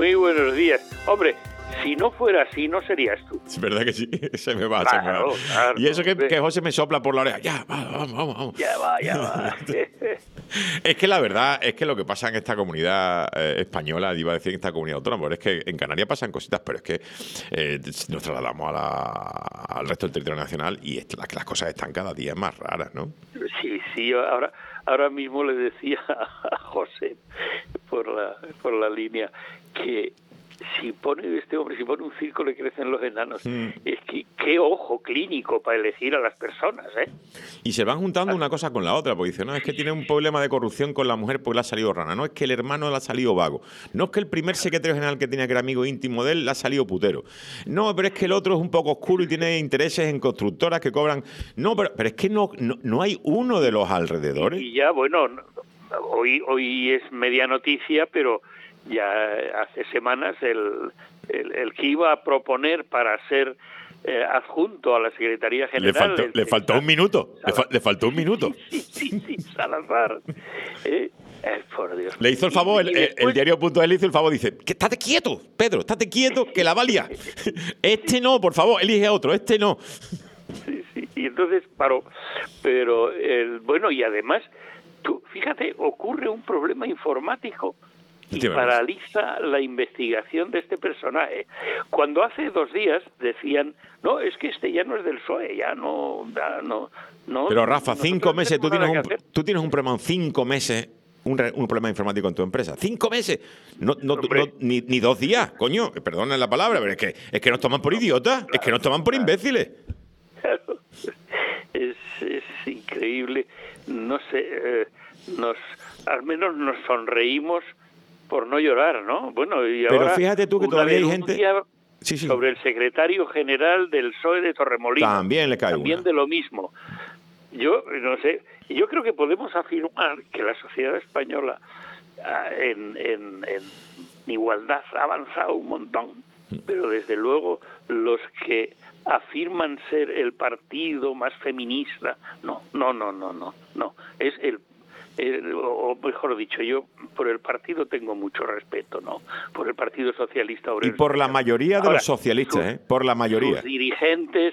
Muy buenos días. Hombre, si no fuera así, no serías tú. Es verdad que sí, se me va. Claro, Y eso que José me sopla por la oreja. Ya, vamos. Ya va. Es que la verdad es que lo que pasa en esta comunidad española, iba a decir en esta comunidad autónoma, pero es que en Canarias pasan cositas, pero es que nos trasladamos al resto del territorio nacional y las cosas están cada día más raras, ¿no? Sí, ahora mismo le decía a José por la línea que si pone un circo le crecen los enanos. Es que qué ojo clínico para elegir a las personas, ¿eh? Y se van juntando una cosa con la otra, porque dice, no, es que tiene un problema de corrupción con la mujer porque le ha salido rana, no es que el hermano le ha salido vago, no es que el primer secretario general que tenía que era amigo íntimo de él le ha salido putero, no, pero es que el otro es un poco oscuro y tiene intereses en constructoras que cobran, no, pero es que no hay uno de los alrededores. Y ya, bueno, hoy es media noticia, pero ya hace semanas el que iba a proponer para ser adjunto a la Secretaría General... Le faltó un minuto. Le faltó un minuto. Sí, Salazar. Por Dios. Le hizo el favor, el diario.es le hizo el favor, dice, que estate quieto, Pedro, estate quieto, que la valía. Este no, por favor, elige a otro, este no. Sí, y entonces paró. Pero, bueno, y además, fíjate, ocurre un problema informático y paraliza la investigación de este personaje. Cuando hace 2 días decían, no, es que este ya no es del PSOE, ya no. Pero Rafa, 5 meses, tú tienes un problema en 5 meses, un problema informático en tu empresa. 5 meses, ni 2 días, coño, perdonen la palabra, pero es que nos toman por idiotas, es que nos toman por imbéciles. Claro. Es increíble, no sé, al menos nos sonreímos por no llorar, ¿no? Bueno, y ahora pero fíjate tú que todavía hay gente sobre el secretario general del PSOE de Torremolinos. También le cae también una. De lo mismo. Yo no sé, yo creo que podemos afirmar que la sociedad española en igualdad ha avanzado un montón, pero desde luego los que afirman ser el partido más feminista, no. Es o mejor dicho, yo por el partido tengo mucho respeto, ¿no? Por el Partido Socialista Obrero. Y por la mayoría de los socialistas, por la mayoría. Los dirigentes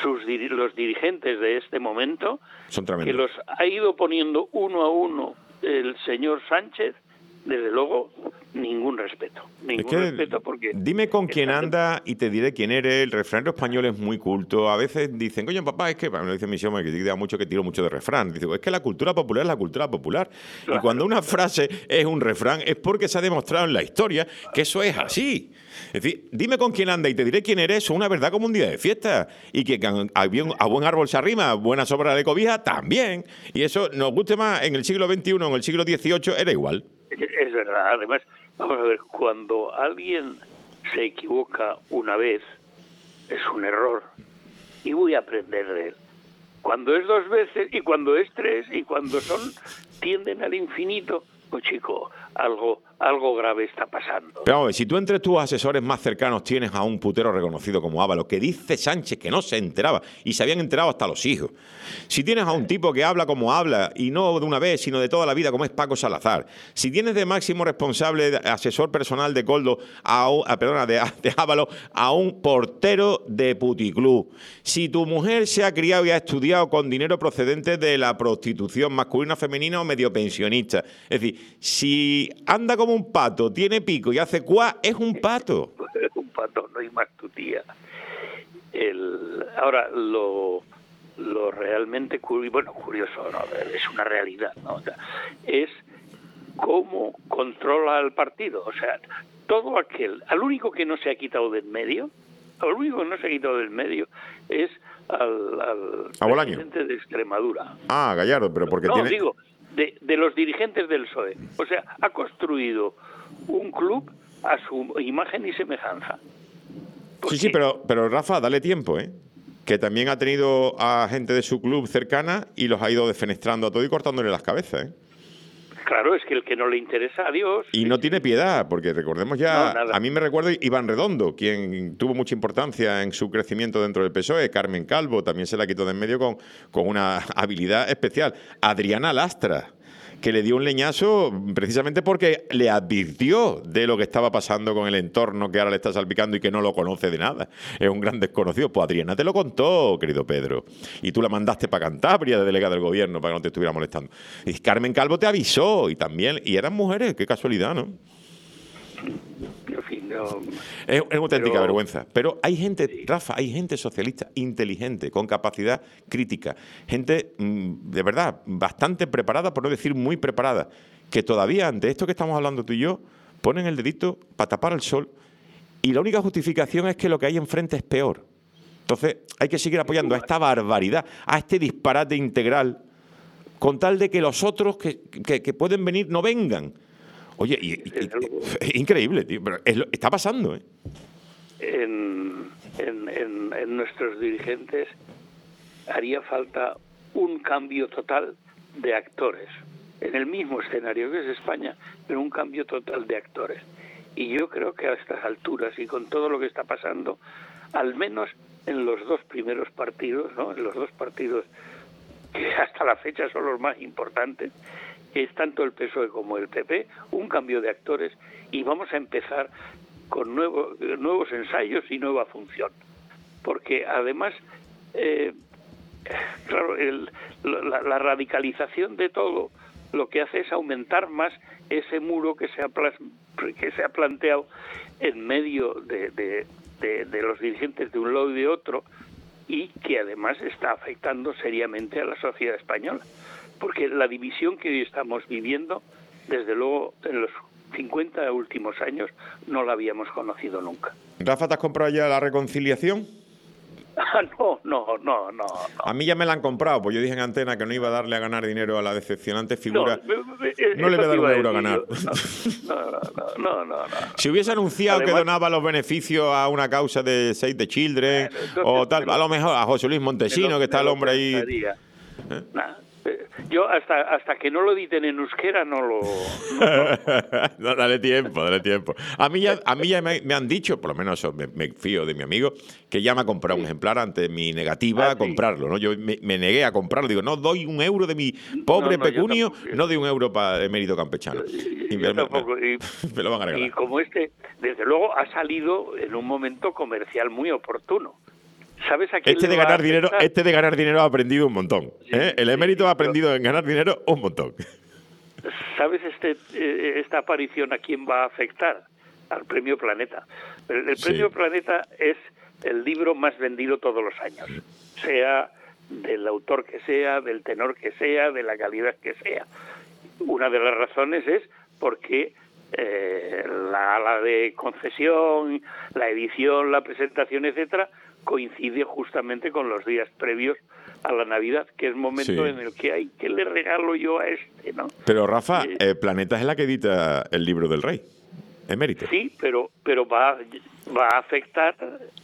de este momento, son tremendos, que los ha ido poniendo uno a uno el señor Sánchez, desde luego, ningún respeto. Respeto porque... Dime con quién anda y te diré quién eres. El refranero español es muy culto. A veces dicen, coño, papá, es que... Me lo dice mi hijo, que diga mucho que tiro mucho de refrán. Dice, es que la cultura popular es la cultura popular. Claro. Y cuando una frase es un refrán es porque se ha demostrado en la historia que eso es así. Es decir, dime con quién anda y te diré quién eres. Es una verdad como un día de fiesta. Y que a buen árbol se arrima, buena sobra de cobija también. Y eso nos guste más en el siglo XXI o en el siglo XVIII, era igual. Es verdad, además, vamos a ver, cuando alguien se equivoca una vez, es un error, y voy a aprender de él. Cuando es 2 veces, y cuando es 3, y cuando tienden al infinito, pues chico, algo grave está pasando. Pero vamos, si tú entre tus asesores más cercanos tienes a un putero reconocido como Ábalos, que dice Sánchez que no se enteraba, y se habían enterado hasta los hijos. Si tienes a un tipo que habla como habla, y no de una vez, sino de toda la vida, como es Paco Salazar. Si tienes de máximo responsable, asesor personal de Coldo, de Ábalos, a un portero de puticlub. Si tu mujer se ha criado y ha estudiado con dinero procedente de la prostitución masculina, femenina o medio pensionista. Es decir, si anda como un pato, tiene pico y hace cuá, es un pato. Es un pato, no hay más tu tía. Ahora, lo realmente curioso, ¿no? Es una realidad, ¿no? O sea, es cómo controla el partido. O sea, todo al único que no se ha quitado del medio, es al presidente de Extremadura. Ah, Gallardo, pero porque digo, de los dirigentes del PSOE. O sea, ha construido un club a su imagen y semejanza. Sí, pero Rafa, dale tiempo, que también ha tenido a gente de su club cercana y los ha ido defenestrando a todo y cortándole las cabezas, Claro, es que el que no le interesa, adiós. Y no tiene piedad, porque recordemos ya, a mí me recuerdo Iván Redondo, quien tuvo mucha importancia en su crecimiento dentro del PSOE, Carmen Calvo, también se la quitó de en medio con una habilidad especial. Adriana Lastra, que le dio un leñazo precisamente porque le advirtió de lo que estaba pasando con el entorno que ahora le está salpicando y que no lo conoce de nada. Es un gran desconocido. Pues Adriana te lo contó, querido Pedro. Y tú la mandaste para Cantabria de delegada del gobierno para que no te estuviera molestando. Y Carmen Calvo te avisó y también. Y eran mujeres, qué casualidad, ¿no? En fin, no. Es una auténtica vergüenza. Pero hay gente, sí, Rafa, hay gente socialista inteligente, con capacidad crítica, gente de verdad bastante preparada, por no decir muy preparada, que todavía ante esto que estamos hablando tú y yo, ponen el dedito para tapar el sol y la única justificación es que lo que hay enfrente es peor. Entonces hay que seguir apoyando a esta barbaridad, a este disparate integral, con tal de que los otros que pueden venir no vengan. Oye, es increíble, tío, pero está pasando, ¿eh? En nuestros dirigentes haría falta un cambio total de actores, en el mismo escenario que es España, pero un cambio total de actores. Y yo creo que a estas alturas y con todo lo que está pasando, al menos en los dos primeros partidos, ¿no? En los dos partidos que hasta la fecha son los más importantes, que es tanto el PSOE como el PP, un cambio de actores y vamos a empezar con nuevos ensayos y nueva función. Porque además, claro, la radicalización de todo lo que hace es aumentar más ese muro que se ha planteado en medio de los dirigentes de un lado y de otro y que además está afectando seriamente a la sociedad española. Porque la división que hoy estamos viviendo, desde luego, en los 50 últimos años, no la habíamos conocido nunca. Rafa, ¿te has comprado ya la reconciliación? No. A mí ya me la han comprado, pues yo dije en antena que no iba a darle a ganar dinero a la decepcionante figura. No le voy a dar un euro a ganar. No. Si hubiese anunciado además, que donaba los beneficios a una causa de Save the Children o tal, a lo mejor a José Luis Montesino, que está el hombre ahí. Yo hasta que no lo editen en euskera no lo... No, dale tiempo. A mí ya me han dicho, por lo menos eso me fío de mi amigo, que ya me ha comprado un ejemplar ante mi negativa a comprarlo, ¿no? Yo me negué a comprarlo, digo, no doy un euro de mi pobre pecunio, no doy un euro para Emérito Campechano. Yo tampoco. Me lo van a regalar. Y como desde luego ha salido en un momento comercial muy oportuno. ¿Sabes a quién este de ganar dinero ha aprendido un montón. El Emérito ha aprendido en ganar dinero un montón. ¿Sabes esta aparición a quién va a afectar? Al Premio Planeta. El Premio Planeta es el libro más vendido todos los años, sea del autor que sea, del tenor que sea, de la calidad que sea. Una de las razones es porque la de concesión, la edición, la presentación, etcétera, coincide justamente con los días previos a la Navidad, que es momento en el que hay, ¿qué le regalo yo a este, no? Pero Rafa, Planeta es la que edita el libro del rey, Emérito. Sí, pero va a afectar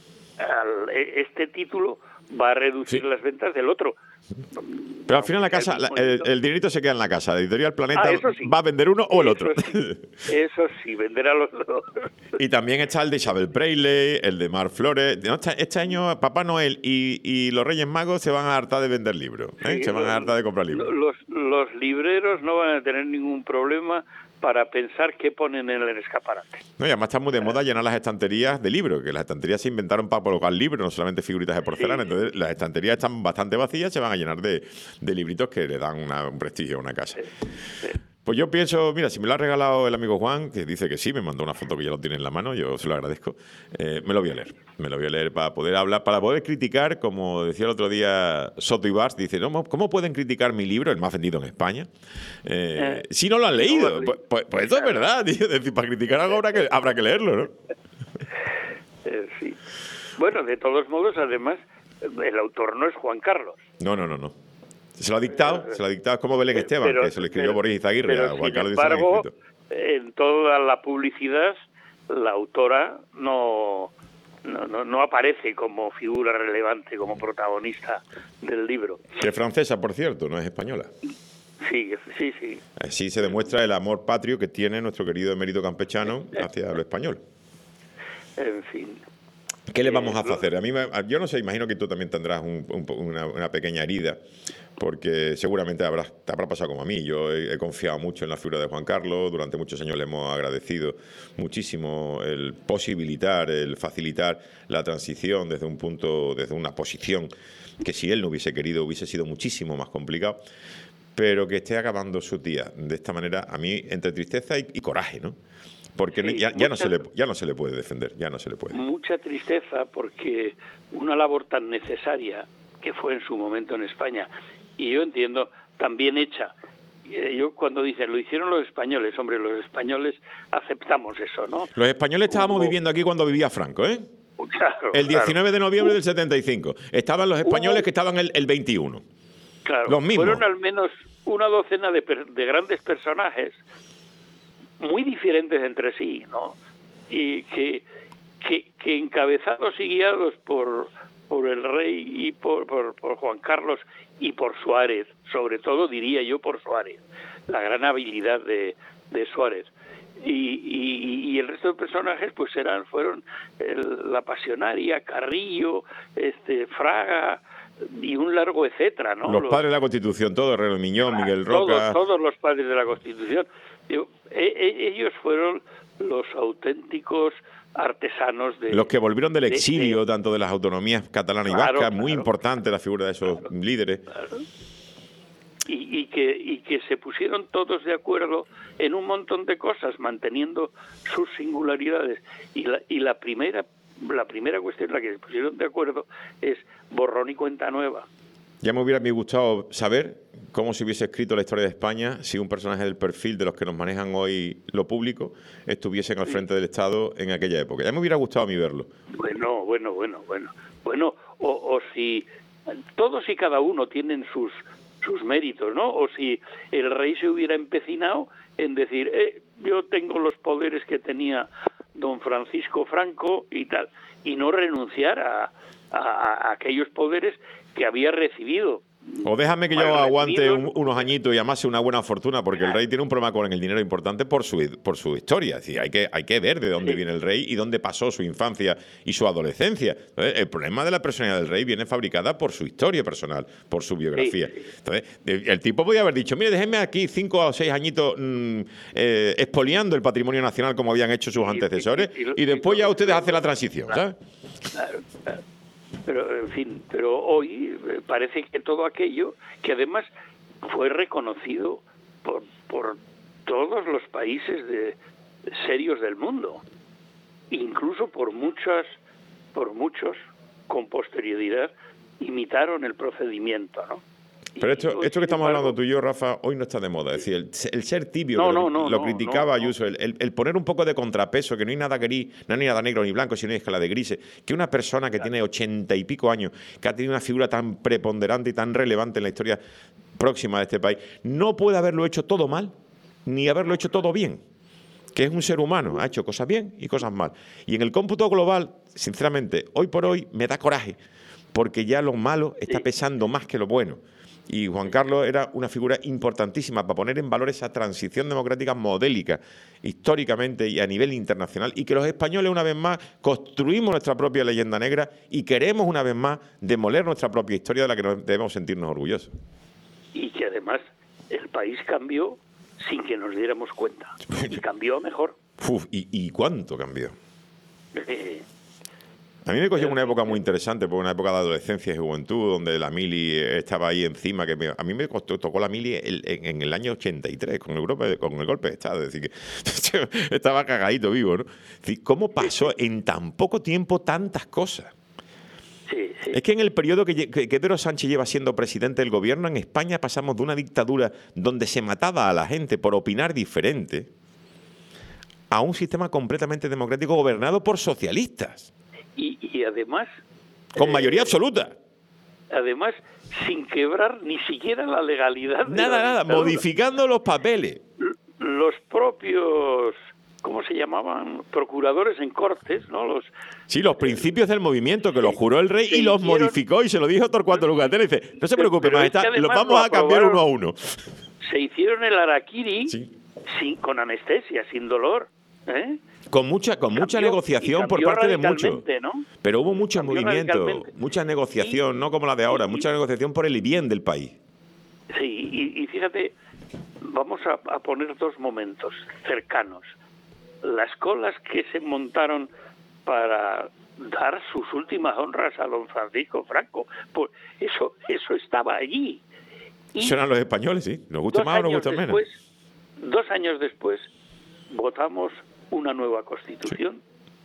este título, va a reducir las ventas del otro. Pero al final la casa, el dinerito se queda en la casa. La Editorial Planeta va a vender uno o el otro. Eso sí, venderá los dos. Y también está el de Isabel Presley, el de Mar Flores. Este año Papá Noel y los Reyes Magos se van a hartar de vender libros. Se van a hartar de comprar libros. Los libreros no van a tener ningún problema para pensar qué ponen en el escaparate. No, y además está muy de moda llenar las estanterías de libros, que las estanterías se inventaron para colocar libros, no solamente figuritas de porcelana. Entonces las estanterías están bastante vacías, se van a llenar de libritos que le dan un prestigio a una casa. Pues yo pienso, mira, si me lo ha regalado el amigo Juan, que dice que sí, me mandó una foto que ya lo tiene en la mano, yo se lo agradezco, me lo voy a leer para poder hablar, para poder criticar, como decía el otro día Soto Ibars, dice, no, ¿cómo pueden criticar mi libro, el más vendido en España, si no lo han leído? Pues eso es verdad, tío, es decir, para criticar algo habrá que leerlo, ¿no? Sí. Bueno, de todos modos, además, el autor no es Juan Carlos. No. Se lo ha dictado, es como Belén Esteban, que se lo escribió Boris Izaguirre a Juan Carlos. Sin embargo, en toda la publicidad, la autora no aparece como figura relevante, como protagonista del libro. Que es francesa, por cierto, no es española. Sí. Así se demuestra el amor patrio que tiene nuestro querido Emérito Campechano hacia lo español. En fin. ¿Qué le vamos a hacer? Yo no sé, imagino que tú también tendrás una pequeña herida, porque seguramente te habrá pasado como a mí. Yo he confiado mucho en la figura de Juan Carlos, durante muchos años le hemos agradecido muchísimo el posibilitar, el facilitar la transición desde una posición que si él no hubiese querido hubiese sido muchísimo más complicado, pero que esté acabando su día de esta manera, a mí entre tristeza y coraje, ¿no? Porque sí, ya no se le puede defender, ya no se le puede. Mucha tristeza porque una labor tan necesaria que fue en su momento en España, y yo entiendo, tan bien hecha. Yo cuando dicen, lo hicieron los españoles, hombre, los españoles aceptamos eso, ¿no? Los españoles estábamos viviendo aquí cuando vivía Franco, ¿eh? Claro, el 19 de noviembre del 75. Estaban los españoles que estaban el 21. Claro, los mismos. Fueron al menos una docena de grandes personajes muy diferentes entre sí, ¿no? Y que encabezados y guiados por el rey y por Juan Carlos y por Suárez, sobre todo diría yo por Suárez, la gran habilidad de Suárez. Y el resto de personajes pues fueron la Pasionaria, Carrillo, Fraga y un largo etcétera, ¿no? Los padres de la Constitución, todos, Herrero Miñón, Miguel Roca. Todos los padres de la Constitución. Ellos fueron los auténticos artesanos de... Los que volvieron del exilio, tanto de las autonomías catalana y vasca, muy importante la figura de esos líderes. Claro. Y que se pusieron todos de acuerdo en un montón de cosas, manteniendo sus singularidades. Y la primera cuestión en la que se pusieron de acuerdo es borrón y cuenta nueva. Ya me hubiera gustado saber cómo se hubiese escrito la historia de España si un personaje del perfil de los que nos manejan hoy lo público estuviesen al frente del Estado en aquella época. Ya me hubiera gustado a mí verlo. Bueno, o si todos y cada uno tienen sus méritos, ¿no? O si el rey se hubiera empecinado en decir, yo tengo los poderes que tenía don Francisco Franco y tal, y no renunciar a aquellos poderes que había recibido. O déjame que yo aguante unos añitos y amase una buena fortuna, porque el rey tiene un problema con el dinero importante por su historia. Es decir, hay que ver de dónde viene el rey y dónde pasó su infancia y su adolescencia. Entonces, el problema de la personalidad del rey viene fabricada por su historia personal, por su biografía. Entonces, el tipo podía haber dicho, mire, déjenme aquí 5 o 6 añitos expoliando el patrimonio nacional como habían hecho sus antecesores y después ya ustedes hacen la transición, ¿sabes? Claro. Pero, en fin, hoy parece que todo aquello, que además fue reconocido por todos los países serios del mundo, incluso por muchos con posterioridad imitaron el procedimiento, ¿no? Pero esto que estamos hablando tú y yo, Rafa, hoy no está de moda. Es decir, el ser tibio, lo criticaba Ayuso, el poner un poco de contrapeso, que no hay nada gris, no hay nada negro ni blanco, sino hay escala de grises, que una persona que tiene 80 y pico años, que ha tenido una figura tan preponderante y tan relevante en la historia próxima de este país, no puede haberlo hecho todo mal, ni haberlo hecho todo bien. Que es un ser humano, ha hecho cosas bien y cosas mal. Y en el cómputo global, sinceramente, hoy por hoy me da coraje, porque ya lo malo está pesando más que lo bueno. Y Juan Carlos era una figura importantísima para poner en valor esa transición democrática modélica, históricamente y a nivel internacional, y que los españoles una vez más construimos nuestra propia leyenda negra y queremos una vez más demoler nuestra propia historia de la que debemos sentirnos orgullosos. Y que además el país cambió sin que nos diéramos cuenta, y cambió mejor. ¿Y cuánto cambió? A mí me cogió una época muy interesante, porque una época de adolescencia y juventud, donde la mili estaba ahí encima, a mí me tocó la mili en el año 83, con el golpe de Estado, es decir, que estaba cagadito vivo, ¿no? Es decir, ¿cómo pasó en tan poco tiempo tantas cosas? Sí. Es que en el periodo que Pedro Sánchez lleva siendo presidente del gobierno, en España pasamos de una dictadura donde se mataba a la gente por opinar diferente a un sistema completamente democrático gobernado por socialistas. Y además... Con mayoría absoluta. Además, sin quebrar ni siquiera la legalidad. Nada, modificando los papeles. Los propios... ¿Cómo se llamaban? Procuradores en cortes, ¿no? Los principios del movimiento, que los juró el rey y los modificó, y se lo dijo a Torcuato Lugatero, y dice, no se preocupe, majestad, los vamos a cambiar uno a uno. Se hicieron el harakiri con anestesia, sin dolor. ¿eh? Con mucha negociación por parte de muchos. ¿No? Pero hubo mucho movimiento, radicalmente. mucha negociación, no como la de ahora, mucha negociación por el bien del país. Sí, y fíjate, vamos a poner dos momentos cercanos. Las colas que se montaron para dar sus últimas honras a don Francisco Franco, pues eso estaba allí. Y Eso eran los españoles, sí. Nos gusta más o nos gusta menos. 2 años después votamos una nueva Constitución,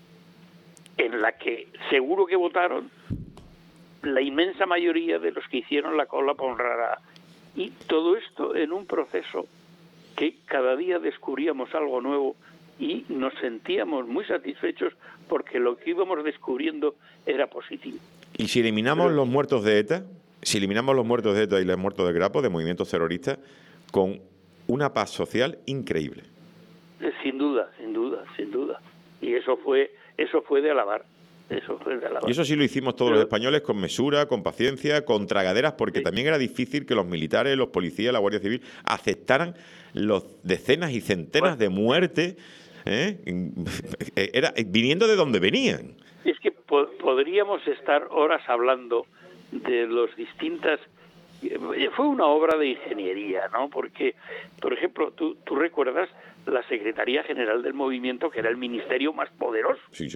en la que seguro que votaron la inmensa mayoría de los que hicieron la cola para honrar. Y todo esto en un proceso que cada día descubríamos algo nuevo y nos sentíamos muy satisfechos porque lo que íbamos descubriendo era positivo. Y si eliminamos los muertos de ETA, y los muertos de Grapo, de movimientos terroristas, con una paz social increíble. Sin duda. Y eso fue de alabar. Y eso sí lo hicimos todos los españoles con mesura, con paciencia, con tragaderas, porque sí, también era difícil que los militares, los policías, la Guardia Civil aceptaran los decenas y centenas de muertes, viniendo de donde venían. Es que podríamos estar horas hablando de los distintas... Fue una obra de ingeniería, ¿no? Porque, por ejemplo, tú recuerdas la Secretaría General del Movimiento, que era el ministerio más poderoso. Sí.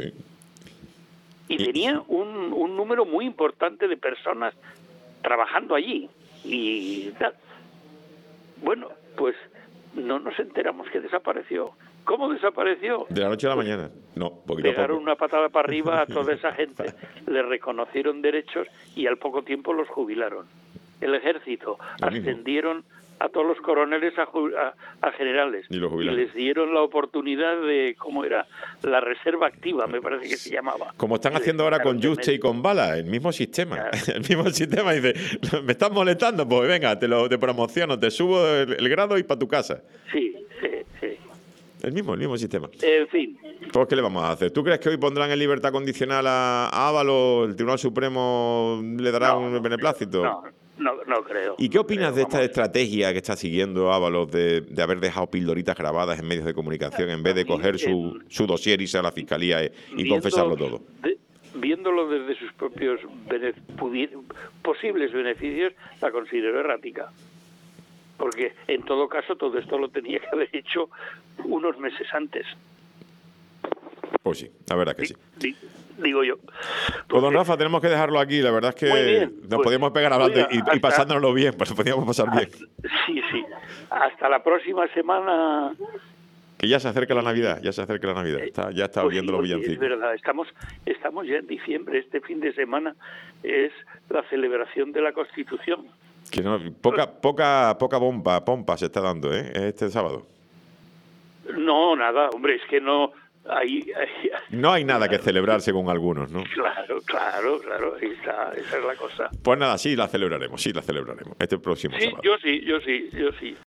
Y tenía un número muy importante de personas trabajando allí. Y bueno, pues no nos enteramos que desapareció. ¿Cómo desapareció? De la noche a la mañana. No, poquito a poco. Pegaron una patada para arriba a toda esa gente, le reconocieron derechos y al poco tiempo los jubilaron. El ejército ascendieron a todos los coroneles a generales y les dieron la oportunidad de, ¿cómo era? La reserva activa, me parece que se llamaba. Como están haciendo ahora con Yuste y con Bala, el mismo sistema. Claro. El mismo sistema dice, ¿me estás molestando? Pues venga, te promociono, te subo el grado y para tu casa. Sí. El mismo sistema. En fin. Pues, ¿qué le vamos a hacer? ¿Tú crees que hoy pondrán en libertad condicional a Ábalos? ¿El Tribunal Supremo le dará un beneplácito? No creo. ¿Y qué opinas de esta estrategia que está siguiendo Ábalos de haber dejado pildoritas grabadas en medios de comunicación en vez de coger su dossier, irse a la fiscalía y confesarlo todo? Viéndolo desde sus propios posibles beneficios, la considero errática. Porque en todo caso todo esto lo tenía que haber hecho unos meses antes. Pues sí, la verdad que sí. Digo yo. Pues don Rafa, tenemos que dejarlo aquí. La verdad es que nos podíamos pegar hablando y pasándonoslo bien, pues podíamos pasar bien. Sí. Hasta la próxima semana. Que ya se acerca la Navidad, ya está oyendo los villancicos. Es verdad, estamos ya en diciembre. Este fin de semana es la celebración de la Constitución. Que no, poca pompa se está dando, este sábado. No, nada, hombre, es que no no hay nada que celebrar según algunos, ¿no? Claro, esa es la cosa. Pues nada, sí la celebraremos este próximo sábado. Yo sí.